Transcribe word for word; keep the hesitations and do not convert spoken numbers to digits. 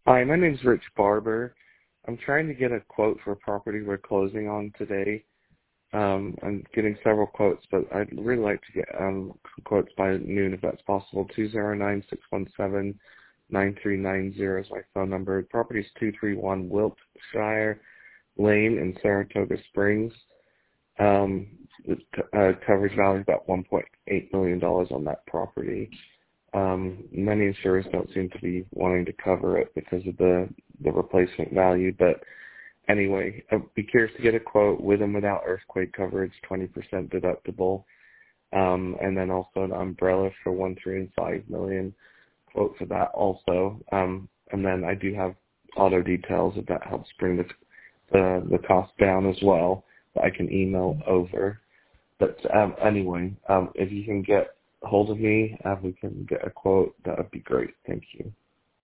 Hi, my name's Rich Barber. I'm trying to get a quote for a property we're closing on today. Um, I'm getting several quotes, but I'd really like to get um, quotes by noon if that's possible. two zero nine, six one seven, nine three nine zero is my phone number. The property is two three one Wiltshire Lane in Saratoga Springs. Um, the uh, coverage value is about one point eight million dollars on that property. Um, many insurers don't seem to be wanting to cover it because of the, the replacement value, but anyway, I'd be curious to get a quote with and without earthquake coverage, twenty percent deductible, um, and then also an umbrella for one, three, and five million. Quote for that also, um, and then I do have auto details if that helps bring the the, the cost down as well. That I can email over. But um, anyway, um, if you can get hold of me, uh, we can get a quote. That would be great. Thank you.